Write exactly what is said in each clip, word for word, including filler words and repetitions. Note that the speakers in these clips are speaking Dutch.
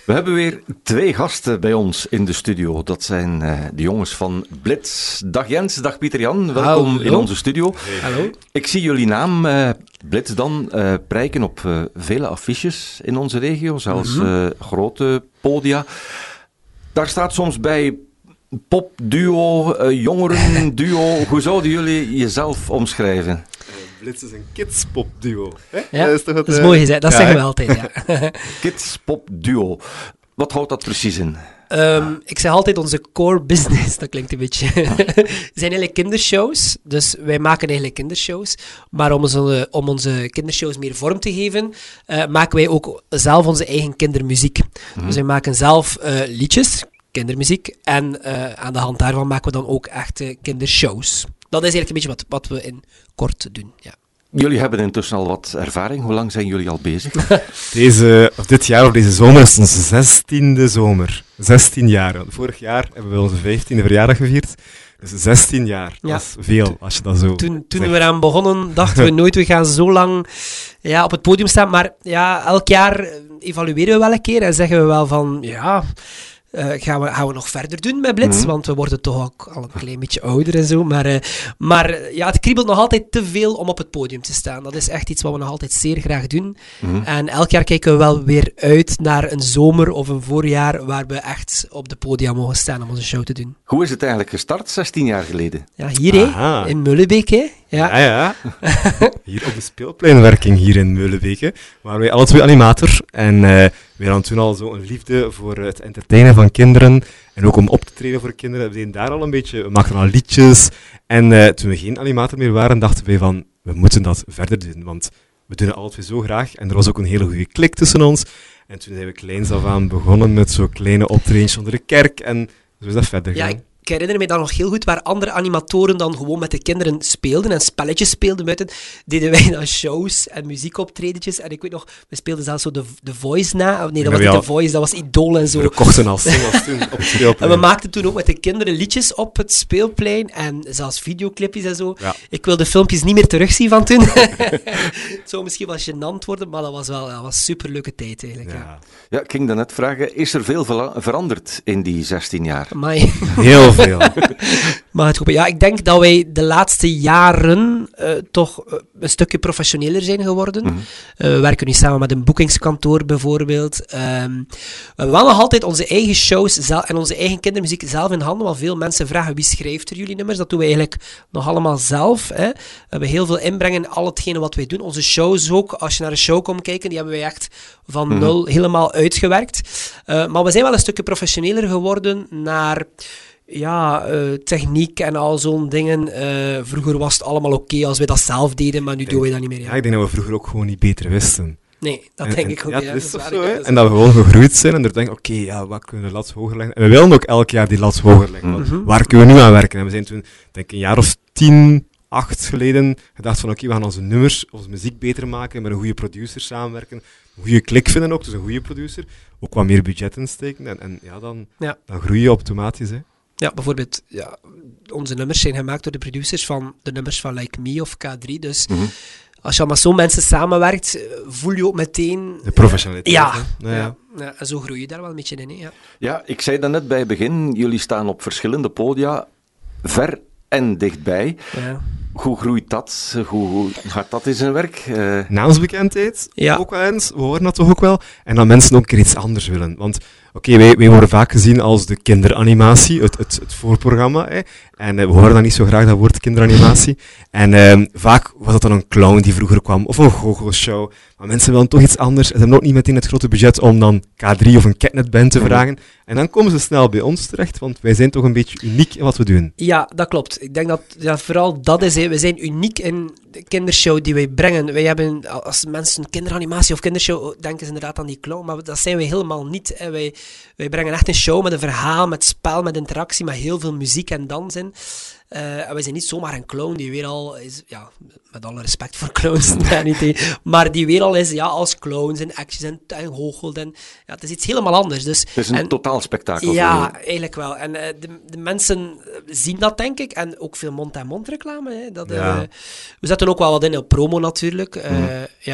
We hebben weer twee gasten bij ons in de studio. Dat zijn uh, de jongens van Blitz. Dag Jens, dag Pieter-Jan. Welkom Hallo. in onze studio. Hey. Hallo. Ik zie jullie naam, uh, Blitz dan, uh, prijken op uh, vele affiches in onze regio. Zelfs mm-hmm. uh, grote podia. Daar staat soms bij popduo, uh, jongerenduo. Hoe zouden jullie jezelf omschrijven? Blitz is een kidspopduo. Ja, dat is, toch het, dat is uh... mooi gezegd. Dat ja, zeggen we altijd, ja. Kidspopduo. Wat houdt dat precies in? Um, ik zeg altijd onze core business. Dat klinkt een beetje... Het zijn eigenlijk kindershows. Dus wij maken eigenlijk kindershows. Maar om onze, om onze kindershows meer vorm te geven, uh, maken wij ook zelf onze eigen kindermuziek. Mm-hmm. Dus wij maken zelf uh, liedjes, kindermuziek. En uh, aan de hand daarvan maken we dan ook echte kindershows. Dat is eigenlijk een beetje wat, wat we in kort doen, ja. Jullie hebben intussen al wat ervaring. Hoe lang zijn jullie al bezig? Deze, of dit jaar of deze zomer is onze zestiende zomer. zestien jaar. Vorig jaar hebben we onze vijftiende verjaardag gevierd. Dus zestien jaar. Ja. Dat is veel, als je dat zo Toen, toen we eraan begonnen, dachten we nooit, we gaan zo lang ja, op het podium staan. Maar ja, elk jaar evalueren we wel een keer en zeggen we wel van, ja... Uh, gaan, we, gaan we nog verder doen met Blitz, mm-hmm. want we worden toch ook al een klein beetje ouder en zo. Maar, uh, maar ja, het kriebelt nog altijd te veel om op het podium te staan. Dat is echt iets wat we nog altijd zeer graag doen. Mm-hmm. En elk jaar kijken we wel weer uit naar een zomer of een voorjaar waar we echt op de podia mogen staan om onze show te doen. Hoe is het eigenlijk gestart, zestien jaar geleden? Ja, hier hè, in Meulenbeek. Hè. Ja, ja. ja. Hier op de speelpleinwerking hier in Meulenbeek. Hè, waren wij alle twee animator en... Uh, We hadden toen al zo een liefde voor het entertainen van kinderen en ook om op te treden voor kinderen. We deden daar al een beetje, we maakten al liedjes. En uh, toen we geen animator meer waren, dachten wij van, we moeten dat verder doen, want we doen het alle twee zo graag. En er was ook een hele goede klik tussen ons. En toen zijn we kleins af aan begonnen met zo'n kleine optredens onder de kerk en zo is dat verder gegaan. Ja, ik herinner me dan nog heel goed, waar andere animatoren dan gewoon met de kinderen speelden en spelletjes speelden buiten, deden wij dan shows en muziekoptredetjes. En ik weet nog, we speelden zelfs zo de, de Voice na. Oh, nee, dat was niet de Voice, dat was Idol en zo. We kochten als singles toen op het speelplein. En we maakten toen ook met de kinderen liedjes op het speelplein en zelfs videoclipjes en zo. Ja. Ik wil de filmpjes niet meer terugzien van toen. Het zou misschien wel gênant worden, maar dat was wel een superleuke tijd eigenlijk. Ja. Ja. ja, ik ging daarnet vragen, is er veel veranderd in die zestien jaar? Amai. Heel veel. Maar het goed, ja, ik denk dat wij de laatste jaren uh, toch uh, een stukje professioneler zijn geworden. Mm-hmm. Uh, we werken nu samen met een boekingskantoor bijvoorbeeld. Um, we hebben wel nog altijd onze eigen shows zel- en onze eigen kindermuziek zelf in handen, want veel mensen vragen wie schrijft er jullie nummers. Dat doen we eigenlijk nog allemaal zelf. Hè. We hebben heel veel inbreng in al hetgene wat wij doen. Onze shows ook, als je naar een show komt kijken, die hebben wij echt van mm-hmm. nul helemaal uitgewerkt. Uh, maar we zijn wel een stukje professioneler geworden naar... Ja, uh, techniek en al zo'n dingen. Uh, vroeger was het allemaal oké okay als wij dat zelf deden, maar nu denk, doen we dat niet meer. Ja. ja, ik denk dat we vroeger ook gewoon niet beter wisten. Nee, dat en, denk en, ik ook. Ja, ja, dat is toch waar, zo, hè? dat En dat we gewoon gegroeid zijn en er denken, oké, okay, ja, wat kunnen we de lat hoger leggen? En we willen ook elk jaar die lat hoger leggen. Mm-hmm. Want waar kunnen we nu aan werken? En we zijn toen, denk ik, een jaar of tien, acht geleden gedacht van, oké, okay, we gaan onze nummers, onze muziek beter maken, met een goede producer samenwerken, een goede klik vinden ook, dus een goede producer. Ook wat meer budget insteken en, en ja, dan, ja. dan groei je automatisch, hè. Ja, bijvoorbeeld, ja, onze nummers zijn gemaakt door de producers van de nummers van Like Me of K drie. Dus mm-hmm. als je al met zo'n mensen samenwerkt, voel je ook meteen... De professionaliteit. Ja, ja. ja. ja. En zo groei je daar wel een beetje in. Hè? Ja. ja, ik zei dat net bij het begin, jullie staan op verschillende podia, ver en dichtbij. Ja. Hoe groeit dat? Hoe, hoe gaat dat in zijn werk? Uh... Naamsbekendheid, ja. ook wel eens. We horen dat toch ook wel. En dat mensen ook een keer iets anders willen. Want oké, okay, wij, wij worden vaak gezien als de kinderanimatie, het, het, het voorprogramma. Hè. En uh, we horen dan niet zo graag dat woord kinderanimatie. En uh, vaak was dat dan een clown die vroeger kwam, of een goochelshow. Maar mensen willen toch iets anders. En ze hebben ook niet meteen het grote budget om dan K drie of een Catnet-band te vragen. Mm-hmm. En dan komen ze snel bij ons terecht, want wij zijn toch een beetje uniek in wat we doen. Ja, dat klopt. Ik denk dat ja, vooral dat is. Hè. We zijn uniek in de kindershow die wij brengen. Wij hebben, als mensen een kinderanimatie of kindershow, denken ze inderdaad aan die clown. Maar dat zijn wij helemaal niet. Hè. Wij, wij brengen echt een show met een verhaal, met spel, met interactie, met heel veel muziek en dans in. Uh, en wij zijn niet zomaar een clown die weer al is, ja, met alle respect voor clowns, niet, maar die weer al is, ja, als clowns en acties en, en goochelt en, ja, het is iets helemaal anders. Dus, het is een en, totaal spektakel. Ja, eigenlijk wel. En uh, de, de mensen zien dat, denk ik, en ook veel mond-aan-mond reclame. Hè, dat, uh, ja. We zetten ook wel wat in op promo natuurlijk. Uh, mm. Ja.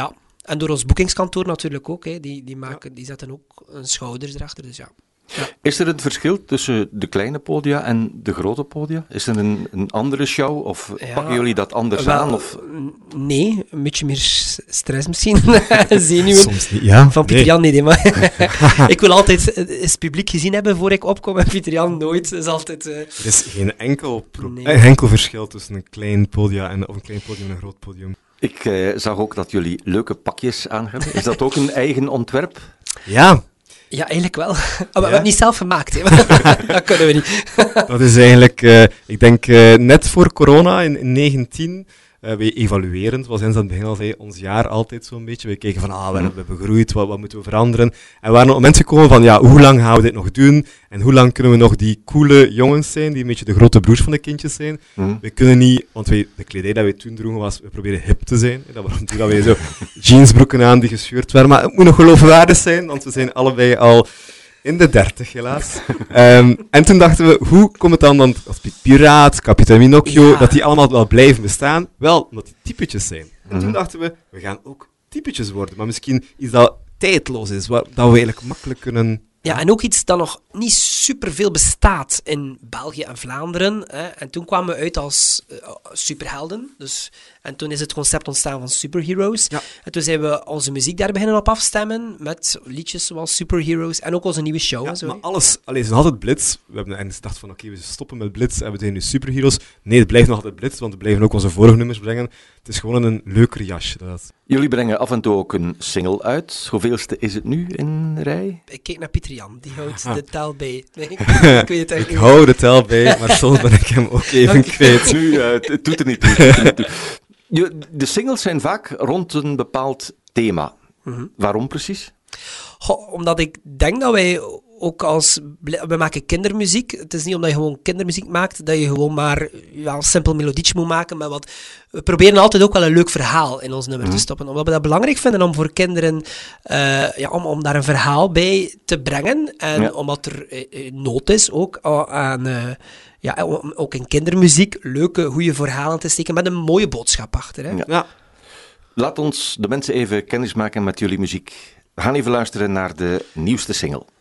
En door ons boekingskantoor natuurlijk ook. Hè. Die, die, maken, die zetten ook hun schouders erachter. Dus ja. Ja. Is er een verschil tussen de kleine podia en de grote podia? Is er een, een andere show? Of Ja, pakken jullie dat anders wel, aan? Of? Nee, een beetje meer s- stress misschien. Zenuwen. Soms niet, ja. Van Pieter Jan, nee, nee maar ik wil altijd het publiek gezien hebben voor ik opkom. En Pieter Jan nooit. Dat is altijd... Uh... Er is geen enkel, pro- Nee. eh, enkel verschil tussen een klein podia en, of een klein podium en een groot podium. Ik uh, zag ook dat jullie leuke pakjes aan hebben. Is dat ook een eigen ontwerp? Ja, Ja, eigenlijk wel. Maar we hebben Ja? het niet zelf gemaakt. Hè. Dat kunnen we niet. dat is eigenlijk, uh, ik denk uh, net voor corona in, in negentien, uh, wij evaluerend, zoals Jens aan het begin al zei, ons jaar altijd zo'n beetje. We kijken van, ah, we hebben begroeid, wat, wat moeten we veranderen? En we waren op het moment gekomen van, ja, hoe lang gaan we dit nog doen? En hoe lang kunnen we nog die coole jongens zijn, die een beetje de grote broers van de kindjes zijn? Hm? We kunnen niet, want wij, de kledij dat wij toen droegen was, we proberen hip te zijn. Dat was toen dat wij zo jeansbroeken aan die gescheurd waren, maar het moet nog geloofwaardig zijn, want we zijn allebei al in de dertig, helaas. um, en toen dachten we, hoe komt het dan, dan als Piraat, Kapitein Minocchio, Ja. dat die allemaal wel blijven bestaan? Wel, omdat die typetjes zijn. En toen Mhm. dachten we, we gaan ook typetjes worden, maar misschien iets dat tijdloos is, waar, dat we eigenlijk makkelijk kunnen... Ja, en ook iets dat nog niet superveel bestaat in België en Vlaanderen. Hè. En toen kwamen we uit als uh, superhelden. Dus, en toen is het concept ontstaan van superheroes. Ja. En toen zijn we onze muziek daar beginnen op afstemmen. Met liedjes zoals superheroes. En ook onze nieuwe show. Ja, en zo, maar hè. alles, allee, ze is nog altijd Blitz. We hebben ergens gedacht van, oké, we stoppen met Blitz en we zijn nu superheroes. Nee, het blijft nog altijd Blitz, want we blijven ook onze vorige nummers brengen. Het is gewoon een leuker jasje. Dat is... Jullie brengen af en toe ook een single uit. Hoeveelste is het nu in rij? Ik kijk naar Pieter Jan. Die houdt Ah. de tel bij. Nee, ik, ik weet het Ik eigenlijk niet. hou de tel bij, maar soms ben ik hem ook even kwijt. Nu, uh, het, het doet er niet toe. het doet er niet toe. Je- De singles zijn vaak rond een bepaald thema. Mhm. Waarom precies? Goh, omdat ik denk dat wij ook als... We maken kindermuziek. Het is niet omdat je gewoon kindermuziek maakt, dat je gewoon maar ja, een simpel melodietje moet maken. Maar wat, we proberen altijd ook wel een leuk verhaal in ons nummer te stoppen. Omdat we dat belangrijk vinden om voor kinderen... eh, ja, om, om daar een verhaal bij te brengen. En Ja. omdat er eh, eh, nood is ook a- aan... eh, ja, om ook in kindermuziek leuke, goede verhalen te steken met een mooie boodschap achter. Hè? Ja. Ja. Laat ons de mensen even kennis maken met jullie muziek. We gaan even luisteren naar de nieuwste single.